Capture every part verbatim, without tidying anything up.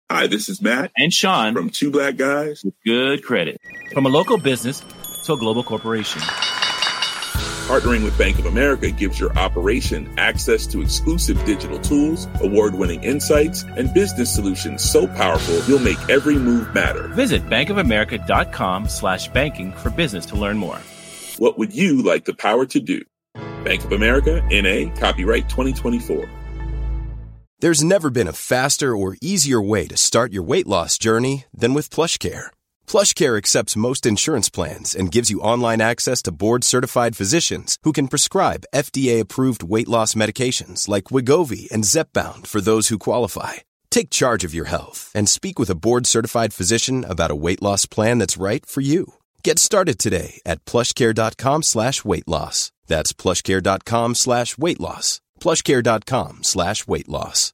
Hi, this is Matt and Sean from Two Black Guys with Good Credit. From a local business to a global corporation. Partnering with Bank of America gives your operation access to exclusive digital tools, award-winning insights, and business solutions so powerful you'll make every move matter. Visit bankofamerica.com slash banking for business to learn more. What would you like the power to do? Bank of America, N A, copyright twenty twenty-four. There's never been a faster or easier way to start your weight loss journey than with PlushCare. PlushCare accepts most insurance plans and gives you online access to board-certified physicians who can prescribe F D A-approved weight loss medications like Wegovy and Zepbound for those who qualify. Take charge of your health and speak with a board-certified physician about a weight loss plan that's right for you. Get started today at plushcare.com slash weight loss. That's plushcare.com slash weight loss. plushcare.com slash weight loss.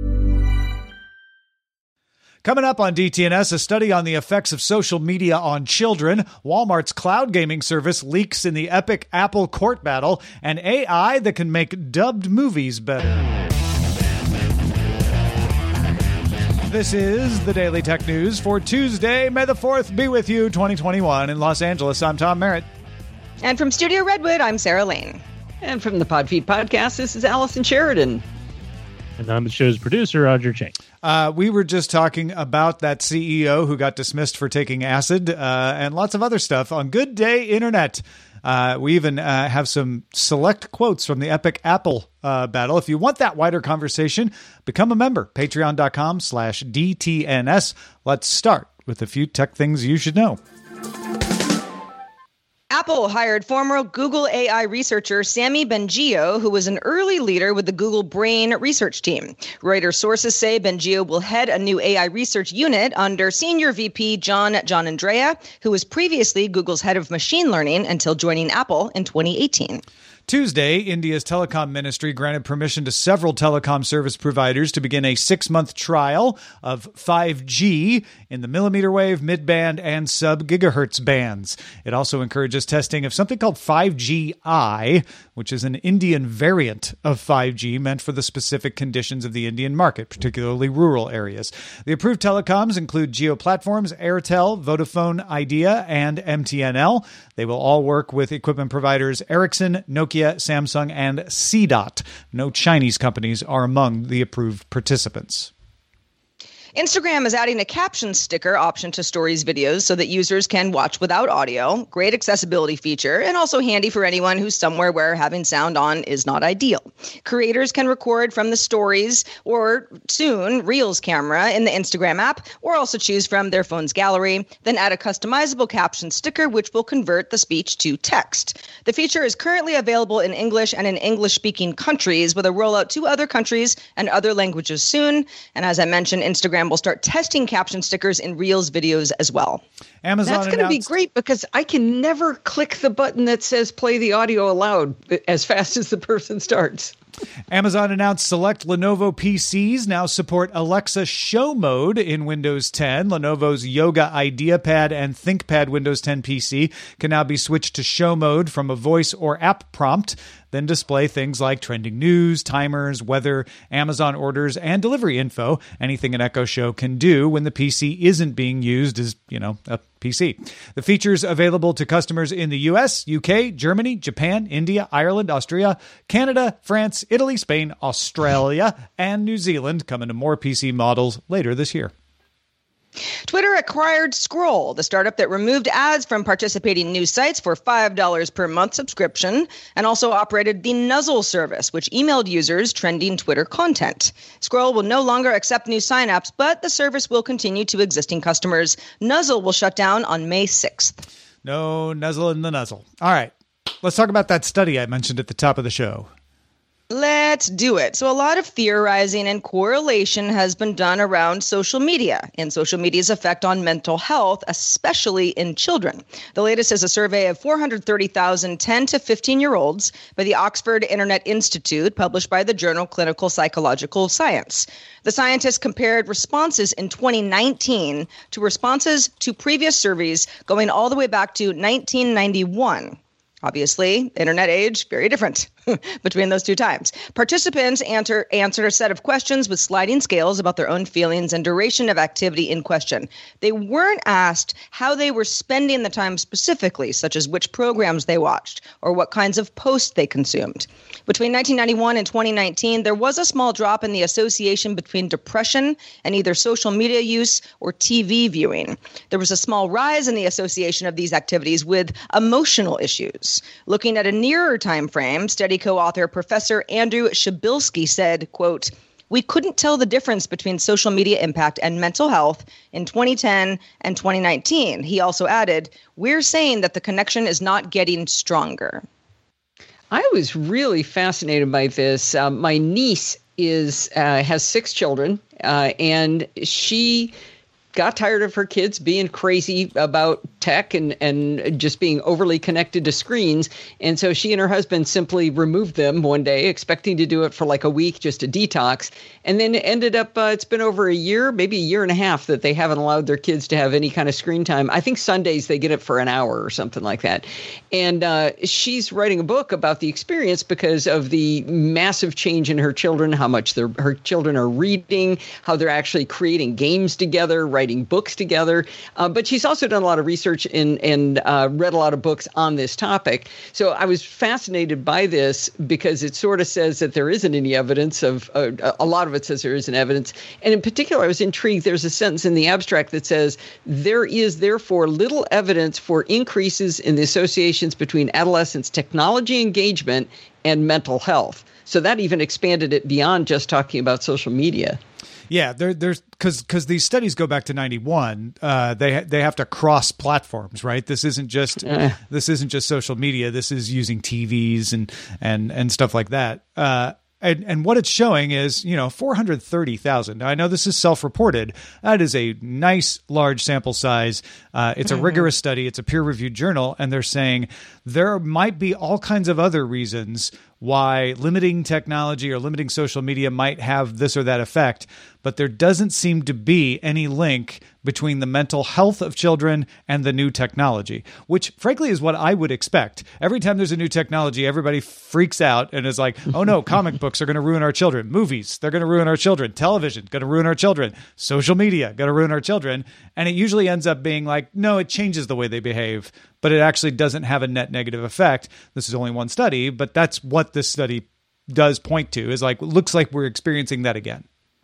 Coming up on D T N S, a study on the effects of social media on children, Walmart's cloud gaming service leaks in the epic Apple court battle, and A I that can make dubbed movies better. This is the Daily Tech News for Tuesday, May the fourth be with you, twenty twenty-one. In Los Angeles, I'm Tom Merritt. And from Studio Redwood, I'm Sarah Lane. And from the Podfeed Podcast, this is Allison Sheridan. And I'm the show's producer, Roger Chang. Uh, we were just talking about that C E O who got dismissed for taking acid uh, and lots of other stuff on Good Day Internet. Uh, we even uh, have some select quotes from the epic Apple uh, battle. If you want that wider conversation, become a member. Patreon.com slash DTNS. Let's start with a few tech things you should know. Apple hired former Google A I researcher Sami Bengio, who was an early leader with the Google Brain research team. Reuters sources say Bengio will head a new A I research unit under Senior V P John Gianandrea, who was previously Google's head of machine learning until joining Apple in twenty eighteen. Tuesday, India's telecom ministry granted permission to several telecom service providers to begin a six-month trial of five G in the millimeter wave, mid-band, and sub-gigahertz bands. It also encourages testing of something called five G I, which is an Indian variant of five G meant for the specific conditions of the Indian market, particularly rural areas. The approved telecoms include Jio Platforms, Airtel, Vodafone Idea, and M T N L. They will all work with equipment providers Ericsson, Nokia, Samsung, and C DOT. No Chinese companies are among the approved participants. Instagram is adding a caption sticker option to Stories videos so that users can watch without audio. Great accessibility feature, and also handy for anyone who's somewhere where having sound on is not ideal. Creators can record from the Stories or soon Reels camera in the Instagram app, or also choose from their phone's gallery, then add a customizable caption sticker which will convert the speech to text. The feature is currently available in English and in English-speaking countries, with a rollout to other countries and other languages soon. And as I mentioned, Instagram will start testing caption stickers in Reels videos as well. Amazon That's going to be great because I can never click the button that says play the audio aloud as fast as the person starts. Amazon announced select Lenovo P Cs now support Alexa Show Mode in Windows ten. Lenovo's Yoga IdeaPad and ThinkPad Windows ten P C can now be switched to Show Mode from a voice or app prompt, then display things like trending news, timers, weather, Amazon orders, and delivery info. Anything an Echo Show can do when the P C isn't being used as, you know, a P C. The feature's available to customers in the U S, U K, Germany, Japan, India, Ireland, Austria, Canada, France, Italy, Spain, Australia, and New Zealand, coming to more P C models later this year. Twitter acquired Scroll, the startup that removed ads from participating news sites for five dollars per month subscription, and also operated the Nuzzle service, which emailed users trending Twitter content. Scroll will no longer accept new signups, but the service will continue to existing customers. Nuzzle will shut down on May sixth. No nuzzle in the nuzzle. All right, let's talk about that study I mentioned at the top of the show. Let's do it. So a lot of theorizing and correlation has been done around social media and social media's effect on mental health, especially in children. The latest is a survey of four hundred thirty thousand ten to fifteen-year-olds by the Oxford Internet Institute, published by the journal Clinical Psychological Science. The scientists compared responses in twenty nineteen to responses to previous surveys going all the way back to nineteen ninety-one. Obviously, internet age, very different. between those two times. Participants answer, answered a set of questions with sliding scales about their own feelings and duration of activity in question. They weren't asked how they were spending the time specifically, such as which programs they watched or what kinds of posts they consumed. Between nineteen ninety-one and twenty nineteen, there was a small drop in the association between depression and either social media use or T V viewing. There was a small rise in the association of these activities with emotional issues. Looking at a nearer time frame, study co-author Professor Andrew Shabilsky said, quote, "We couldn't tell the difference between social media impact and mental health in twenty ten and twenty nineteen. He also added, "We're saying that the connection is not getting stronger." I was really fascinated by this. Uh, my niece is uh, has six children, uh, and she got tired of her kids being crazy about tech and, and just being overly connected to screens. And so she and her husband simply removed them one day, expecting to do it for like a week, just a detox. And then it ended up, uh, it's been over a year, maybe a year and a half that they haven't allowed their kids to have any kind of screen time. I think Sundays they get it for an hour or something like that. And uh, she's writing a book about the experience because of the massive change in her children, how much their her children are reading, how they're actually creating games together, writing books together. Uh, but she's also done a lot of research and, and uh, read a lot of books on this topic. So I was fascinated by this because it sort of says that there isn't any evidence of, uh, a lot of it says there isn't evidence. And in particular, I was intrigued. There's a sentence in the abstract that says, there is therefore little evidence for increases in the associations between adolescents' technology engagement and mental health. So that even expanded it beyond just talking about social media. Yeah, there, there's because because these studies go back to ninety-one. Uh, they they have to cross platforms, right? This isn't just uh. this isn't just social media. This is using T Vs and and and stuff like that. Uh, and and what it's showing is, you know, four hundred thirty thousand. Now, I know this is self-reported. That is a nice large sample size. Uh, it's a mm-hmm. rigorous study. It's a peer-reviewed journal, and they're saying there might be all kinds of other reasons why limiting technology or limiting social media might have this or that effect, but there doesn't seem to be any link between the mental health of children and the new technology, which frankly is what I would expect. Every time there's a new technology, everybody freaks out and is like, oh no, comic books are going to ruin our children. Movies, they're going to ruin our children. Television, going to ruin our children. Social media, going to ruin our children. And it usually ends up being like, no, it changes the way they behave, but it actually doesn't have a net negative effect. This is only one study, but that's what this study does point to, is like, looks like we're experiencing that again.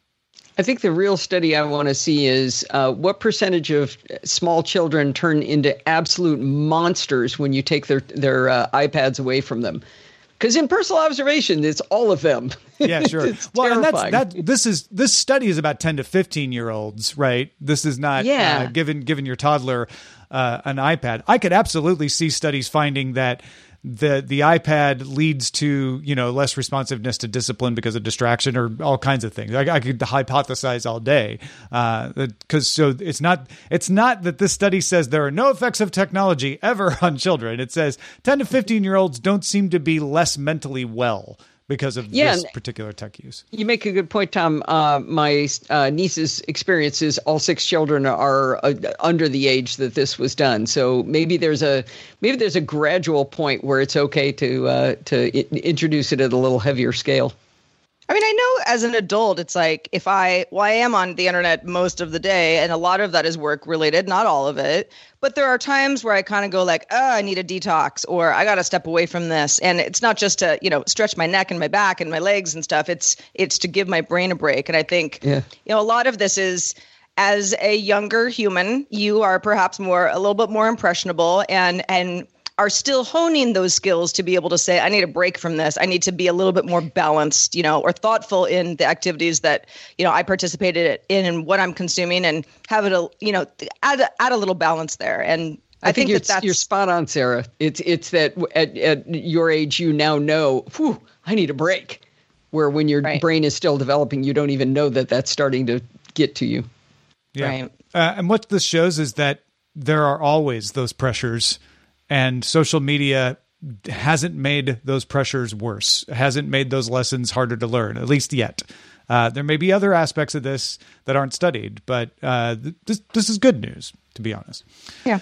I think the real study I want to see is uh, what percentage of small children turn into absolute monsters when you take their, their uh, iPads away from them. Because in personal observation, it's all of them. Yeah, sure. It's well, and terrifying. that's that. This is this study is about ten to fifteen year olds, right? This is not yeah. uh, given given your toddler uh, an iPad. I could absolutely see studies finding that the the iPad leads to, you know, less responsiveness to discipline because of distraction or all kinds of things. I, I could hypothesize all day because uh, so it's not it's not that this study says there are no effects of technology ever on children. It says ten to fifteen year olds don't seem to be less mentally well because of yeah, this particular tech use. You make a good point, Tom. Uh, my uh, niece's experiences, all six children are uh, under the age that this was done. So maybe there's a maybe there's a gradual point where it's okay to uh, to I- introduce it at a little heavier scale. I mean, I know as an adult, it's like if I, well, I am on the internet most of the day, and a lot of that is work related, not all of it. But there are times where I kind of go like, oh, I need a detox, or I got to step away from this. And it's not just to, you know, stretch my neck and my back and my legs and stuff. It's it's to give my brain a break. And I think, yeah. you know, a lot of this is, as a younger human, you are perhaps more, a little bit more impressionable and and are still honing those skills to be able to say, I need a break from this. I need to be a little bit more balanced, you know, or thoughtful in the activities that, you know, I participated in and what I'm consuming, and have it, a, you know, add, add a little balance there. And I, I think, think it's, that that's, you're spot on, Sarah. It's, it's that at, at your age, you now know, whew, I need a break. Where when your right. brain is still developing, you don't even know that that's starting to get to you. Yeah. Right. Uh, and what this shows is that there are always those pressures. And social media hasn't made those pressures worse, hasn't made those lessons harder to learn, at least yet. Uh, there may be other aspects of this that aren't studied, but uh, this this is good news, to be honest. Yeah.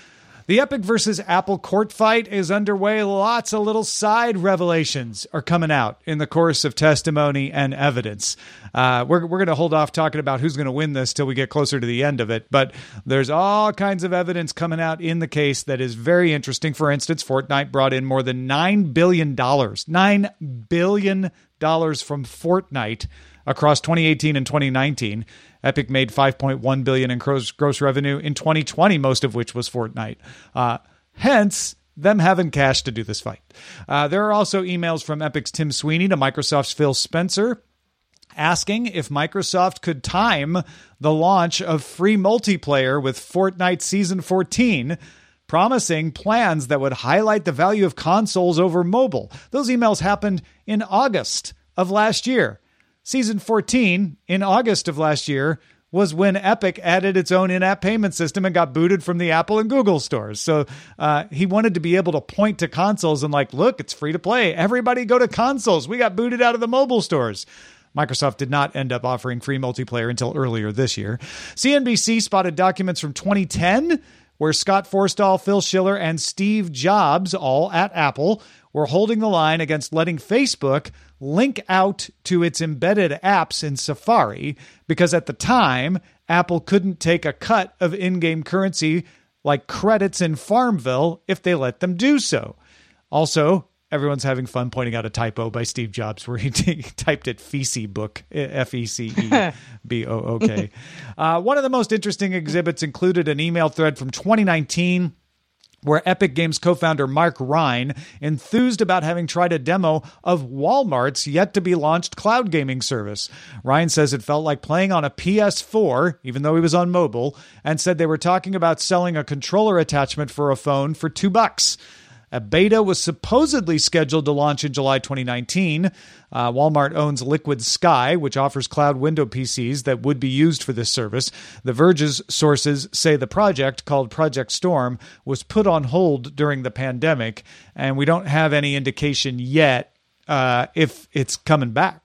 The Epic versus Apple court fight is underway. Lots of little side revelations are coming out in the course of testimony and evidence. Uh, we're we're going to hold off talking about who's going to win this till we get closer to the end of it. But there's all kinds of evidence coming out in the case that is very interesting. For instance, Fortnite brought in more than nine billion dollars. nine billion dollars from Fortnite across twenty eighteen and twenty nineteen. Epic made five point one billion dollars in gross, gross revenue in twenty twenty, most of which was Fortnite. Uh, hence, them having cash to do this fight. Uh, there are also emails from Epic's Tim Sweeney to Microsoft's Phil Spencer asking if Microsoft could time the launch of free multiplayer with Fortnite Season fourteen, promising plans that would highlight the value of consoles over mobile. Those emails happened in August of last year. Season fourteen, in August of last year, was when Epic added its own in-app payment system and got booted from the Apple and Google stores. So uh, he wanted to be able to point to consoles and like, look, it's free to play. Everybody go to consoles. We got booted out of the mobile stores. Microsoft did not end up offering free multiplayer until earlier this year. C N B C spotted documents from twenty ten where Scott Forstall, Phil Schiller, and Steve Jobs, all at Apple, were holding the line against letting Facebook link out to its embedded apps in Safari because at the time, Apple couldn't take a cut of in-game currency like credits in Farmville if they let them do so. Also, everyone's having fun pointing out a typo by Steve Jobs where he t- typed it Facebook, F E C E B O O K. uh, one of the most interesting exhibits included an email thread from twenty nineteen where Epic Games co-founder Mark Ryan enthused about having tried a demo of Walmart's yet-to-be-launched cloud gaming service. Ryan says it felt like playing on a P S four, even though he was on mobile, and said they were talking about selling a controller attachment for a phone for two bucks. A beta was supposedly scheduled to launch in July twenty nineteen. Uh, Walmart owns Liquid Sky, which offers cloud window P Cs that would be used for this service. The Verge's sources say the project, called Project Storm, was put on hold during the pandemic, and we don't have any indication yet uh, if it's coming back.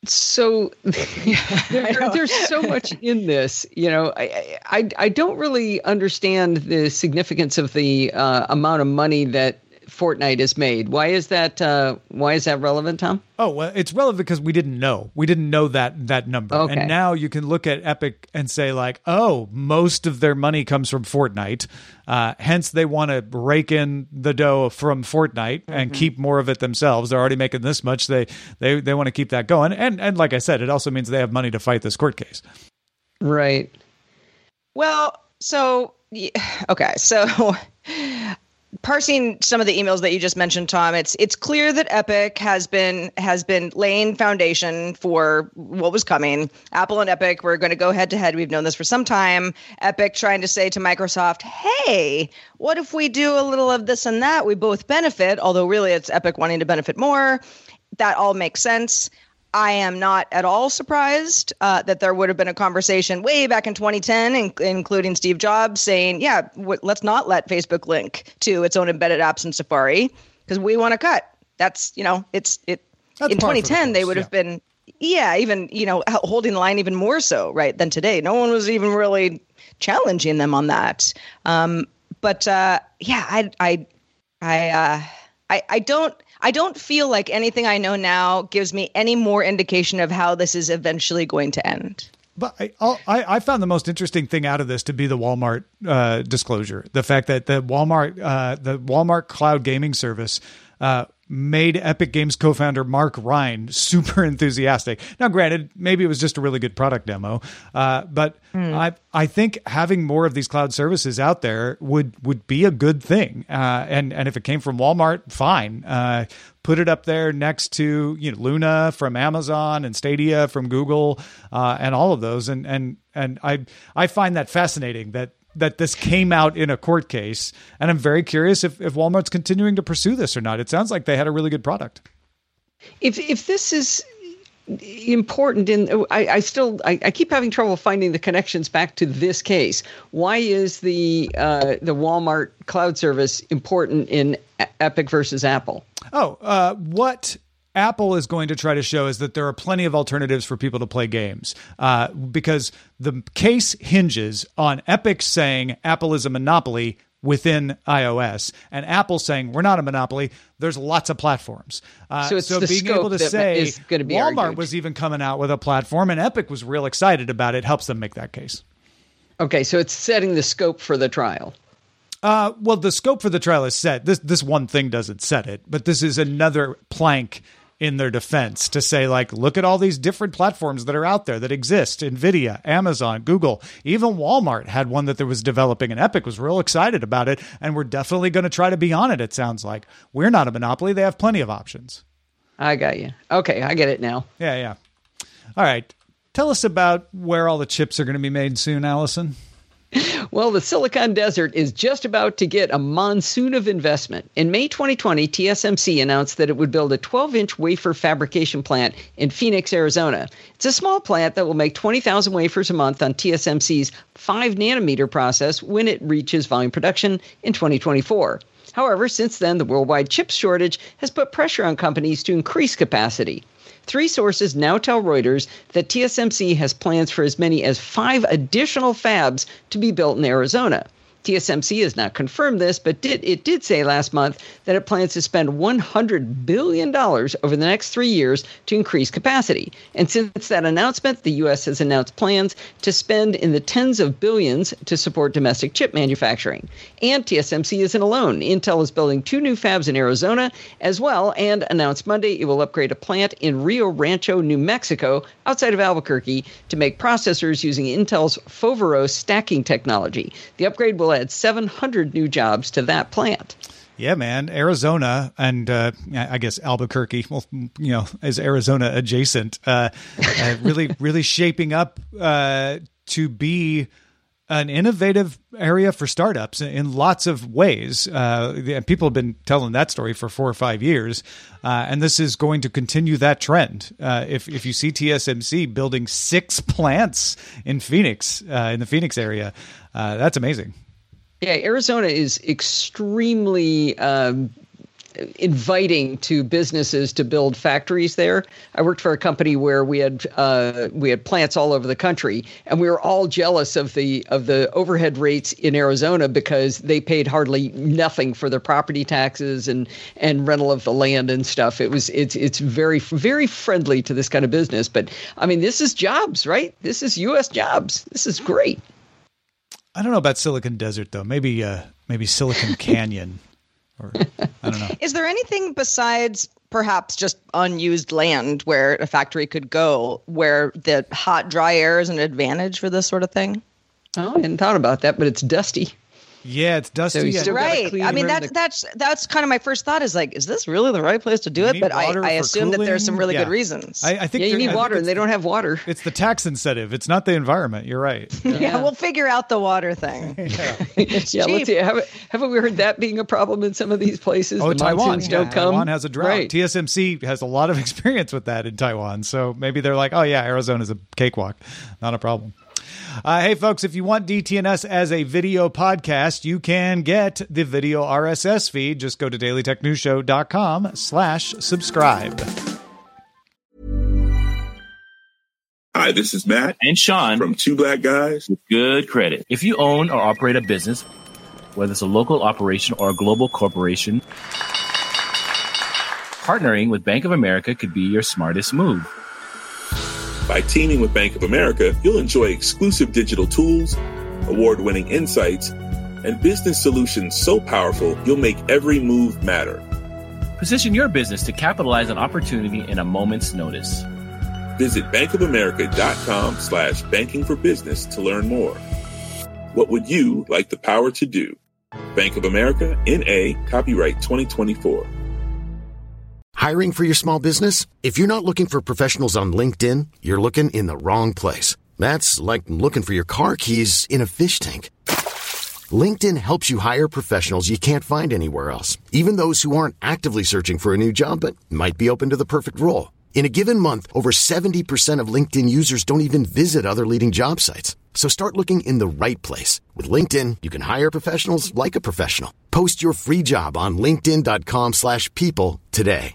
So there, there's so much in this, you know, I, I, I don't really understand the significance of the uh, amount of money that Fortnite has made. Why is that? Uh, why is that relevant, Tom? Oh, well, it's relevant because we didn't know. We didn't know that that number. Okay. And now you can look at Epic and say like, oh, most of their money comes from Fortnite. Uh, hence, they want to rake in the dough from Fortnite and mm-hmm. keep more of it themselves. They're already making this much. They they they want to keep that going. And and like I said, it also means they have money to fight this court case. Right. Well, so okay, so. Parsing some of the emails that you just mentioned, Tom, it's it's clear that Epic has been has been laying foundation for what was coming. Apple and Epic were going to go head to head. We've known this for some time. Epic trying to say to Microsoft, hey, what if we do a little of this and that? We both benefit, although really it's Epic wanting to benefit more. That all makes sense. I am not at all surprised uh, that there would have been a conversation way back in twenty ten, in- including Steve Jobs saying, yeah, w- let's not let Facebook link to its own embedded apps in Safari because we want to cut. That's, you know, it's it. That's in twenty ten, the they would yeah. have been, yeah, even, you know, holding the line even more so, right, than today. No one was even really challenging them on that. Um, but uh, yeah, I, I, I, uh, I, I don't. I don't feel like anything I know now gives me any more indication of how this is eventually going to end. But I, I, I found the most interesting thing out of this to be the Walmart uh, disclosure. The fact that the Walmart, uh, the Walmart cloud gaming service uh, made Epic Games co-founder Mark Ryan super enthusiastic. Now, granted, maybe it was just a really good product demo, uh, but mm. I I think having more of these cloud services out there would would be a good thing. Uh, and and if it came from Walmart, fine. Uh, put it up there next to you know Luna from Amazon and Stadia from Google uh, and all of those. And and and I I find that fascinating that. that this came out in a court case. And I'm very curious if, if Walmart's continuing to pursue this or not. It sounds like they had a really good product. If if this is important in, I, I still, I, I keep having trouble finding the connections back to this case. Why is the uh, the Walmart cloud service important in Epic versus Apple? Oh, uh, what Apple is going to try to show is that there are plenty of alternatives for people to play games uh, because the case hinges on Epic saying Apple is a monopoly within iOS, and Apple saying we're not a monopoly. There's lots of platforms. Uh, so it's so the being scope able to that say is going to be Walmart argued. was even coming out with a platform, and Epic was real excited about it, helps them make that case. Okay, so it's setting the scope for the trial. Uh, well, the scope for the trial is set. This this one thing doesn't set it, but this is another plank in their defense to say, like, look at all these different platforms that are out there that exist. NVIDIA, Amazon, Google, even Walmart had one that there was developing, and Epic was real excited about it, and we're definitely going to try to be on it, it sounds like. We're not a monopoly. They have plenty of options. I got you. Okay, I get it now. Yeah, yeah. All right. Tell us about where all the chips are going to be made soon, Allison. Well, the Silicon Desert is just about to get a monsoon of investment. In May twenty twenty, T S M C announced that it would build a twelve-inch wafer fabrication plant in Phoenix, Arizona. It's a small plant that will make twenty thousand wafers a month on T S M C's five nanometer process when it reaches volume production in twenty twenty-four. However, since then, the worldwide chip shortage has put pressure on companies to increase capacity. Three sources now tell Reuters that T S M C has plans for as many as five additional fabs to be built in Arizona. T S M C has not confirmed this, but did, it did say last month that it plans to spend one hundred billion dollars over the next three years to increase capacity. And since that announcement, the U S has announced plans to spend in the tens of billions to support domestic chip manufacturing. And T S M C isn't alone. Intel is building two new fabs in Arizona as well, and announced Monday it will upgrade a plant in Rio Rancho, New Mexico, outside of Albuquerque, to make processors using Intel's Foveros stacking technology. The upgrade will add seven hundred new jobs to that plant. Yeah, man. Arizona and uh, I guess Albuquerque, well, you know, is Arizona adjacent, uh, uh, really, really shaping up uh, to be an innovative area for startups in lots of ways. Uh, people have been telling that story for four or five years, uh, and this is going to continue that trend. Uh, if if you see T S M C building six plants in Phoenix, uh, in the Phoenix area, uh, that's amazing. Yeah, Arizona is extremely um, inviting to businesses to build factories there. I worked for a company where we had uh, we had plants all over the country, and we were all jealous of the of the overhead rates in Arizona because they paid hardly nothing for their property taxes and and rental of the land and stuff. It was it's it's very very friendly to this kind of business. But I mean, this is jobs, right? This is U S jobs. This is great. I don't know about Silicon Desert, though. Maybe uh, maybe Silicon Canyon. Or I don't know. Is there anything besides perhaps just unused land where a factory could go where the hot, dry air is an advantage for this sort of thing? Oh, I hadn't thought about that, but it's dusty. Yeah, it's dusty. So you and- still gotta Right. clean I mean, around that's the- that's that's kind of my first thought is like, is this really the right place to do You it? need But I, water I for assume that there's some cooling. really Yeah. good reasons. I, I think Yeah, you there- I need think water, and it's- they don't have water. It's the tax incentive. It's not the environment. You're right. yeah, we'll figure out the water thing. It's yeah, cheap. let's see. Haven't, haven't we heard that being a problem in some of these places? Oh, the Taiwan. monsoons Yeah, don't come. Taiwan has a drought. Right. T S M C has a lot of experience with that in Taiwan. So maybe they're like, oh, yeah, Arizona's a cakewalk. Not a problem. Uh, hey, folks, if you want D T N S as a video podcast, you can get the video R S S feed. Just go to daily tech news show dot com slash subscribe. Hi, this is Matt And Sean from Two Black Guys. with good credit. If you own or operate a business, whether it's a local operation or a global corporation, partnering with Bank of America could be your smartest move. By teaming with Bank of America, you'll enjoy exclusive digital tools, award-winning insights, and business solutions so powerful you'll make every move matter. Position your business to capitalize on opportunity in a moment's notice. Visit bankofamerica.com slash banking for business to learn more. What would you like the power to do? Bank of America, N A, copyright twenty twenty-four. Hiring for your small business? If you're not looking for professionals on LinkedIn, you're looking in the wrong place. That's like looking for your car keys in a fish tank. LinkedIn helps you hire professionals you can't find anywhere else, even those who aren't actively searching for a new job but might be open to the perfect role. In a given month, over seventy percent of LinkedIn users don't even visit other leading job sites. So start looking in the right place. With LinkedIn, you can hire professionals like a professional. Post your free job on linkedin.com slash people today.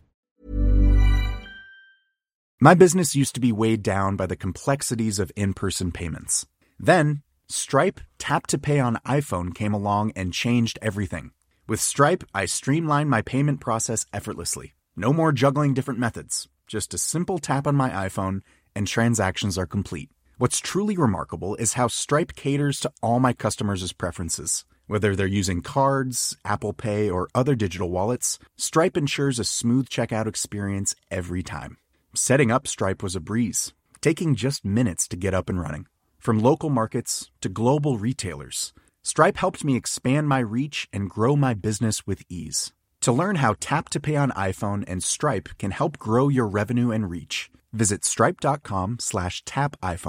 My business used to be weighed down by the complexities of in-person payments. Then, Stripe Tap to Pay on iPhone came along and changed everything. With Stripe, I streamlined my payment process effortlessly. No more juggling different methods. Just a simple tap on my iPhone and transactions are complete. What's truly remarkable is how Stripe caters to all my customers' preferences. Whether they're using cards, Apple Pay, or other digital wallets, Stripe ensures a smooth checkout experience every time. Setting up Stripe was a breeze, taking just minutes to get up and running. From local markets to global retailers, Stripe helped me expand my reach and grow my business with ease. To learn how Tap to Pay on iPhone and Stripe can help grow your revenue and reach, visit stripe.com slash tap iPhone.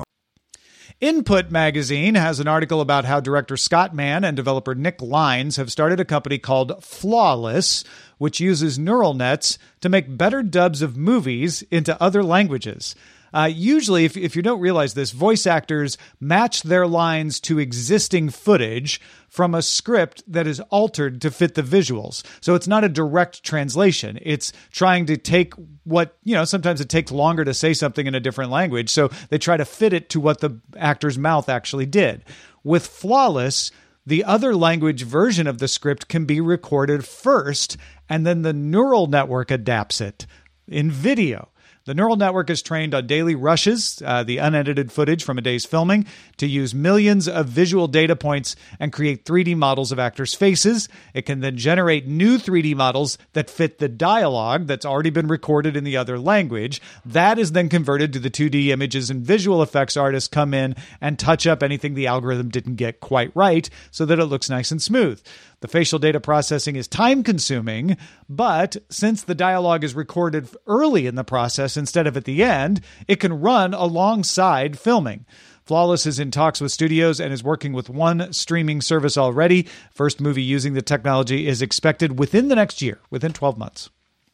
Input Magazine has an article about how director Scott Mann and developer Nick Lines have started a company called Flawless, which uses neural nets to make better dubs of movies into other languages. Uh, usually, if, if you don't realize this, voice actors match their lines to existing footage from a script that is altered to fit the visuals. So it's not a direct translation. It's trying to take what, you know, sometimes it takes longer to say something in a different language. So they try to fit it to what the actor's mouth actually did. With Flawless, the other language version of the script can be recorded first, and then the neural network adapts it in video. The neural network is trained on daily rushes, uh, the unedited footage from a day's filming, to use millions of visual data points and create three D models of actors' faces. It can then generate new three D models that fit the dialogue that's already been recorded in the other language. That is then converted to the two D images, and visual effects artists come in and touch up anything the algorithm didn't get quite right so that it looks nice and smooth. The facial data processing is time-consuming, but since the dialogue is recorded early in the process instead of at the end, it can run alongside filming. Flawless is in talks with studios and is working with one streaming service already. First movie using the technology is expected within the next year, within twelve months.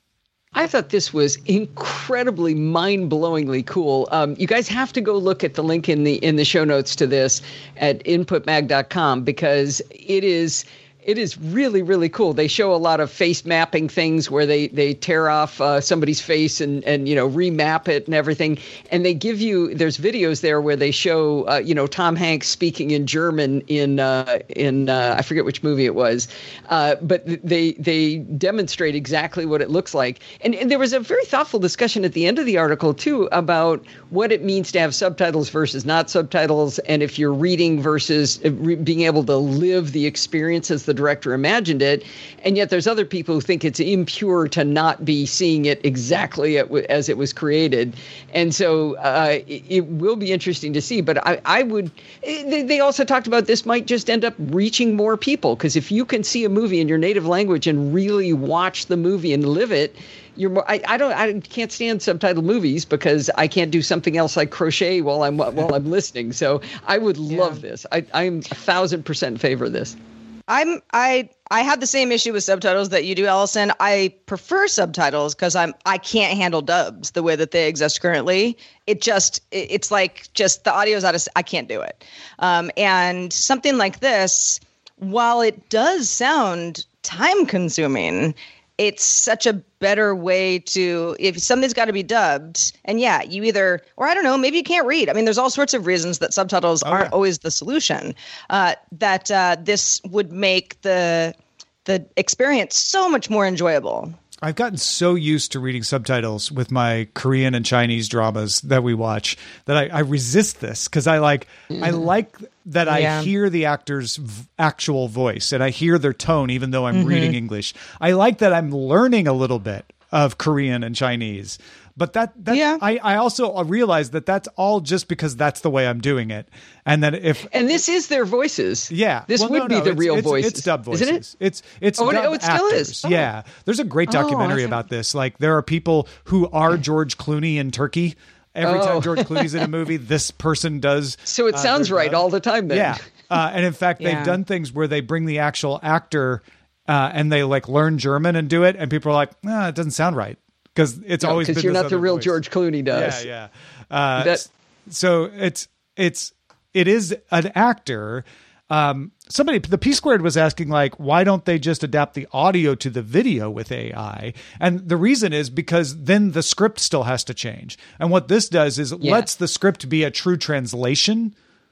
I thought this was incredibly mind-blowingly cool. Um, you guys have to go look at the link in the in the show notes to this at input mag dot com because it is... It is really, really cool. They show a lot of face mapping things where they, they tear off uh, somebody's face and, and, you know, remap it and everything. And they give you, there's videos there where they show, uh, you know, Tom Hanks speaking in German in, uh, in uh, I forget which movie it was. Uh, but they they demonstrate exactly what it looks like. And, and there was a very thoughtful discussion at the end of the article, too, about what it means to have subtitles versus not subtitles. And if you're reading versus re- being able to live the experience as the director imagined it, and yet there's other people who think it's impure to not be seeing it exactly as it was created. And so uh, it, it will be interesting to see. But I, I would, they also talked about this might just end up reaching more people, because if you can see a movie in your native language and really watch the movie and live it, You're more, I, I don't I can't stand subtitled movies because I can't do something else like crochet while I'm while I'm listening. So I would love yeah. this. I, I'm a thousand percent in favor of this. I'm I I have the same issue with subtitles that you do, Allison. I prefer subtitles because I'm I can't handle dubs the way that they exist currently. It just it, it's like just the audio's out of I can't do it. Um, and something like this, while it does sound time consuming, it's such a better way to, if something's got to be dubbed, and yeah, you either, or I don't know, maybe you can't read. I mean, there's all sorts of reasons that subtitles oh, aren't yeah. always the solution. Uh, that uh, this would make the the experience so much more enjoyable. I've gotten so used to reading subtitles with my Korean and Chinese dramas that we watch that I, I resist this because I like mm. I like that yeah. I hear the actor's v- actual voice and I hear their tone even though I'm mm-hmm. reading English. I like that I'm learning a little bit of Korean and Chinese. But that, that yeah. I, I also realize that that's all just because that's the way I'm doing it. And that if and this is their voices. Yeah. This well, would no, be no, the it's, real it's, voices. It's dub voices. Isn't it? It's it's oh, dub no, it still actors. is. Oh. Yeah. There's a great documentary oh, about this. Like there are people who are George Clooney in Turkey. Every oh. time George Clooney's in a movie, this person does. So it sounds uh, right dub. all the time then. Yeah. Uh, and in fact, yeah. they've done things where they bring the actual actor uh, and they like learn German and do it. And people are like, nah, it doesn't sound right. Because it's no, always been because you're this not the real voice. George Clooney does. Yeah, yeah. Uh, that, so it's it's it is an actor. Um, somebody, the P Squared was asking like, why don't they just adapt the audio to the video with A I? And the reason is because then the script still has to change. And what this does is it yeah. lets the script be a true translation.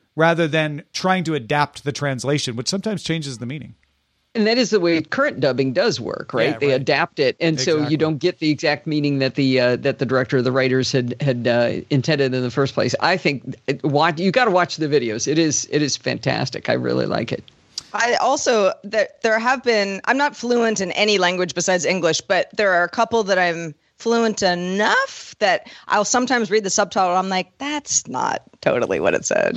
rather than trying to adapt the translation, which sometimes changes the meaning. And that is the way current dubbing does work, right? Yeah, they right. adapt it, and Exactly. so you don't get the exact meaning that the uh, that the director or the writers had had uh, intended in the first place. I think it, watch, you got to watch the videos. It is it is fantastic. I really like it. I also there there have been. I'm not fluent in any language besides English, but there are a couple that I'm fluent enough that I'll sometimes read the subtitle. I'm like, that's not totally what it said.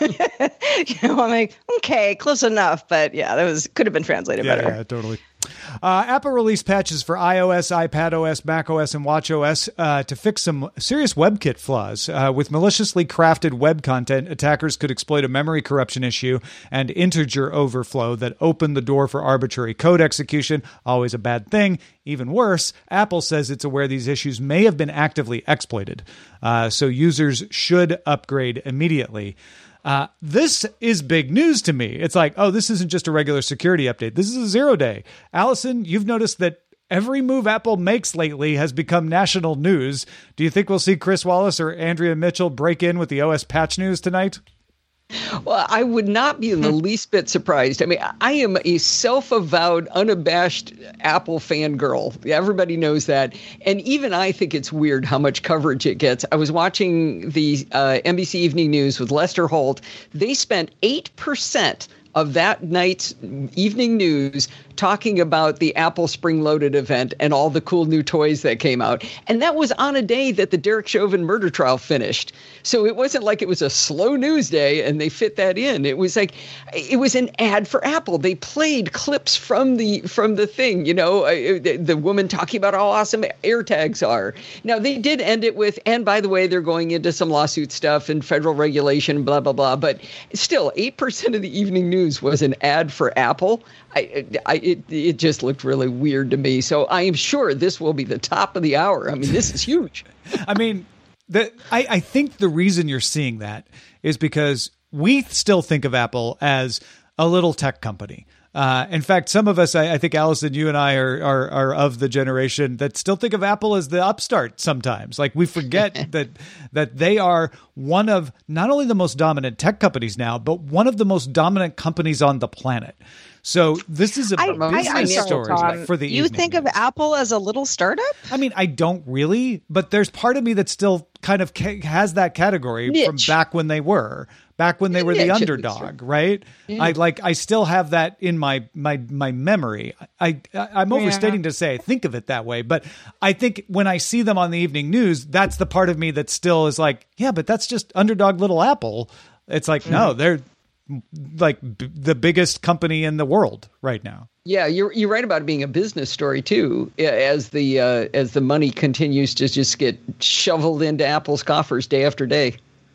You know, I'm like, okay, close enough, but yeah, that was could have been translated Yeah, better. yeah, totally. Uh, Apple released patches for iOS, iPadOS, macOS, and watchOS uh, to fix some serious WebKit flaws. Uh, with maliciously crafted web content, attackers could exploit a memory corruption issue and integer overflow that opened the door for arbitrary code execution. Always a bad thing. Even worse, Apple says it's aware these issues may have been actively exploited. Uh, so users should upgrade immediately. Uh, this is big news to me. It's like, oh, this isn't just a regular security update. This is a zero day. Allison, you've noticed that every move Apple makes lately has become national news. Do you think we'll see Chris Wallace or Andrea Mitchell break in with the O S patch news tonight? Well, I would not be in the least bit surprised. I mean, I am a self-avowed, unabashed Apple fangirl. Everybody knows that. And even I think it's weird how much coverage it gets. I was watching the uh, N B C Evening News with Lester Holt. They spent eight percent of that night's evening news talking about the Apple Spring Loaded event and all the cool new toys that came out. And that was on a day that the Derek Chauvin murder trial finished. So it wasn't like it was a slow news day and they fit that in. It was like, it was an ad for Apple. They played clips from the from the thing, you know, the, the woman talking about how awesome AirTags are. Now, they did end it with, and by the way, they're going into some lawsuit stuff and federal regulation, blah, blah, blah. But still, eight percent of the evening news was an ad for Apple. I, I, it, it just looked really weird to me. So I am sure this will be the top of the hour. I mean, this is huge. I mean, the, I, I think the reason you're seeing that is because we still think of Apple as a little tech company. Uh, in fact, some of us, I, I think, Allison, you and I are, are are of the generation that still think of Apple as the upstart sometimes. Like we forget that that they are one of not only the most dominant tech companies now, but one of the most dominant companies on the planet. So this is a I, business I, I'm sorry, story Tom. for the You evening think news. of Apple as a little startup? I mean, I don't really, but there's part of me that still kind of ca- has that category Niche. from back when they were, back when they were the Niche, underdog, right? Yeah. I like, I still have that in my my my memory. I, I I'm overstating to say I think of it that way, but I think when I see them on the evening news, that's the part of me that still is like, yeah, but that's just underdog little Apple. It's like, mm. no, they're like b- the biggest company in the world right now. Yeah, you're you're right about it being a business story too. As the uh, as the money continues to just get shoveled into Apple's coffers day after day.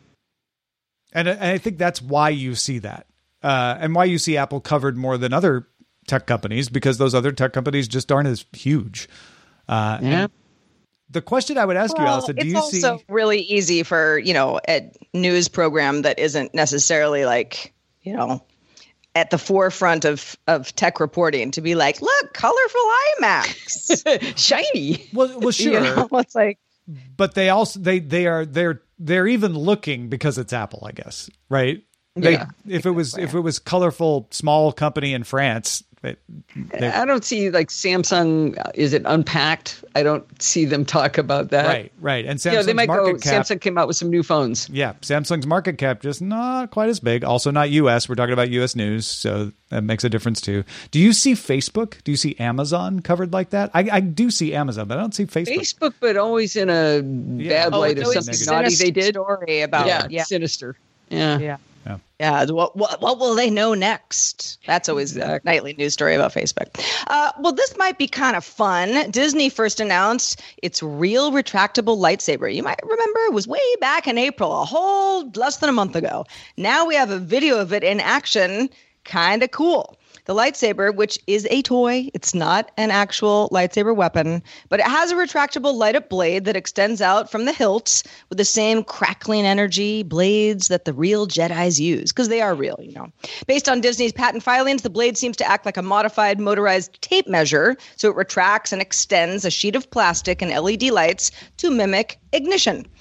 And, and I think that's why you see that, uh, and why you see Apple covered more than other tech companies, because those other tech companies just aren't as huge. Uh, yeah. The question I would ask well, you, Allison, do it's you also see really easy for, you know, a news program that isn't necessarily like, you know, at the forefront of, of tech reporting to be like, look, colorful iMacs, shiny. Well, well, sure. You know, it's like, but they also they they are they're they're even looking because it's Apple, I guess, right? They, Yeah. if it was if it was colorful small company in France, it, they, I don't see like Samsung. Is it Unpacked? I don't see them talk about that. right, right, and Samsung's Yeah, they might market go. cap. Samsung came out with some new phones. Yeah, Samsung's market cap just not quite as big. Also not U S. We're talking about U S news, so that makes a difference too. Do you see Facebook? Do you see Amazon covered like that? I, I do see Amazon, but I don't see Facebook. Facebook, but always in a bad oh, light it's of always something a naughty sinister they did. story about Yeah, it. Yeah. sinister. Yeah. Yeah. Yeah, what, what what will they know next? That's always the nightly news story about Facebook. Uh, well, this might be kind of fun. Disney first announced its real retractable lightsaber. You might remember it was way back in April, a whole less than a month ago. Now we have a video of it in action. Kind of cool. The lightsaber, which is a toy, it's not an actual lightsaber weapon, but it has a retractable light-up blade that extends out from the hilt with the same crackling energy blades that the real Jedis use, because they are real, you know. Based on Disney's patent filings, the blade seems to act like a modified motorized tape measure, so it retracts and extends a sheet of plastic and L E D lights to mimic ignition.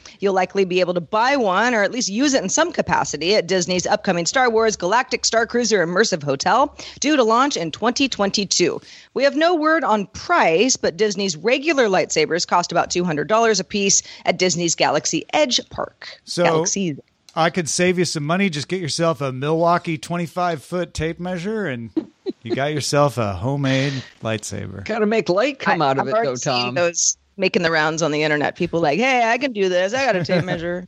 You'll likely be able to buy one or at least use it in some capacity at Disney's upcoming Star Wars Galactic Star Cruiser Immersive Hotel, due to launch in twenty twenty-two. We have no word on price, but Disney's regular lightsabers cost about two hundred dollars a piece at Disney's Galaxy Edge Park. So Galaxy. I could save you some money. Just get yourself a Milwaukee twenty-five foot tape measure and you got yourself a homemade lightsaber. Got to make light come I, out of I've it, already though, seen Tom. those making the rounds on the internet. People like, hey, I can do this. I got a tape measure.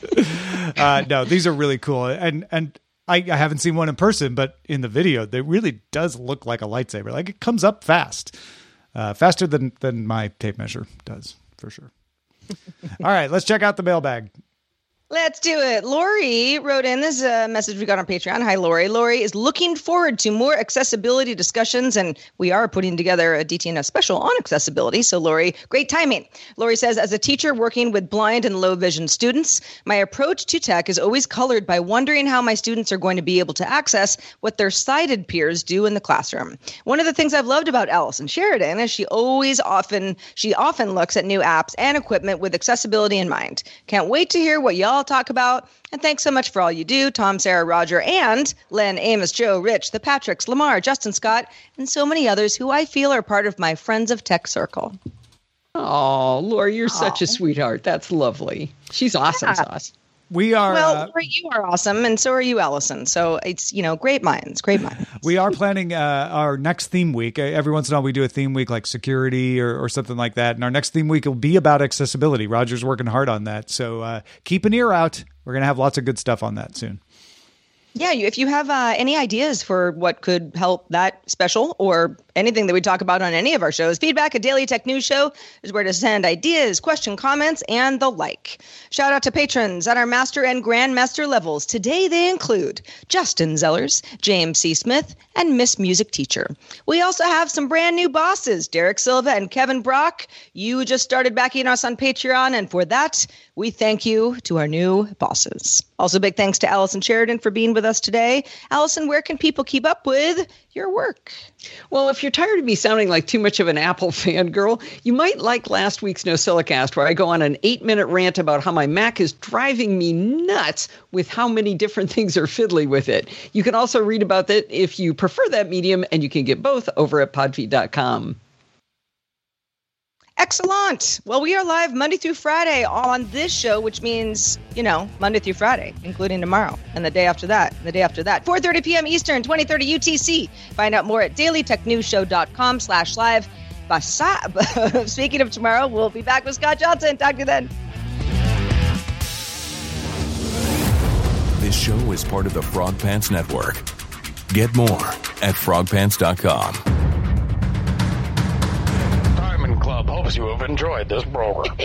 uh, no, these are really cool. And and I, I haven't seen one in person, but in the video, it really does look like a lightsaber. Like it comes up fast, uh, faster than, than my tape measure does, for sure. All right, let's check out the mailbag. Let's do it. Lori wrote in, this is a message we got on Patreon. Hi, Lori. Lori is looking forward to more accessibility discussions, and we are putting together a D T N S special on accessibility. So, Lori, great timing. Lori says, as a teacher working with blind and low vision students, my approach to tech is always colored by wondering how my students are going to be able to access what their sighted peers do in the classroom. One of the things I've loved about Allison Sheridan is she always often, she often looks at new apps and equipment with accessibility in mind. Can't wait to hear what y'all talk about. And thanks so much for all you do, Tom, Sarah, Roger, and Len, Amos, Joe, Rich, the Patricks, Lamar, Justin Scott, and so many others who I feel are part of my Friends of Tech circle. Oh, Lori, you're Aww. such a sweetheart. That's lovely. She's awesome Yeah. sauce. We are well, uh, Lori, you are awesome, and so are you, Allison. So it's, you know, great minds, great minds. We are planning uh, our next theme week. Every once in a while, we do a theme week like security or, or something like that. And our next theme week will be about accessibility. Roger's working hard on that. So uh, keep an ear out. We're going to have lots of good stuff on that soon. Yeah, you, if you have uh, any ideas for what could help that special or anything that we talk about on any of our shows, feedback at Daily Tech News Show is where to send ideas, question, comments, and the like. Shout out to patrons at our master and grandmaster levels. Today they include Justin Zellers, James C. Smith, and Miss Music Teacher. We also have some brand new bosses, Derek Silva and Kevin Brock. You just started backing us on Patreon, and for that, we thank you to our new bosses. Also, big thanks to Allison Sheridan for being with us today. Allison, where can people keep up with your work? Well, if you're tired of me sounding like too much of an Apple fangirl, you might like last week's NosillaCast, where I go on an eight-minute rant about how my Mac is driving me nuts with how many different things are fiddly with it. You can also read about that if you prefer that medium, and you can get both over at podfeet dot com. Excellent. Well, we are live Monday through Friday on this show, which means, you know, Monday through Friday, including tomorrow and the day after that, and the day after that. four thirty p.m. Eastern, twenty thirty U T C. Find out more at dailytechnewsshow.com slash live. Speaking of tomorrow, we'll be back with Scott Johnson. Talk to you then. This show is part of the Frog Pants Network. Get more at frog pants dot com. Club hopes you have enjoyed this program.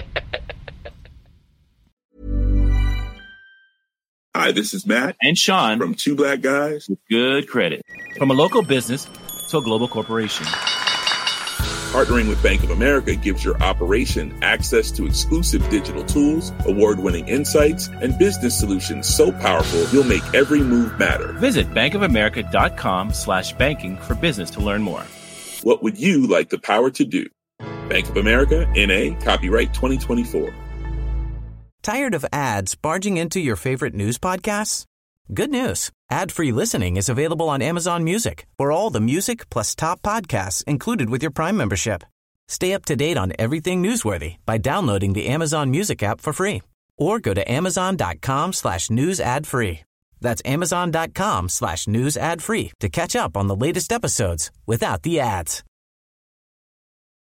Hi, this is Matt and Sean from Two Black Guys with Good Credit. From a local business to a global corporation, partnering with Bank of America gives your operation access to exclusive digital tools, award-winning insights, and business solutions so powerful you'll make every move matter. Visit bankofamerica.com slash banking for business to learn more. What would you like the power to do? Bank of America, N A, copyright twenty twenty-four. Tired of ads barging into your favorite news podcasts? Good news. Ad-free listening is available on Amazon Music for all the music plus top podcasts included with your Prime membership. Stay up to date on everything newsworthy by downloading the Amazon Music app for free or go to amazon.com slash news ad free. That's amazon.com slash news ad free to catch up on the latest episodes without the ads.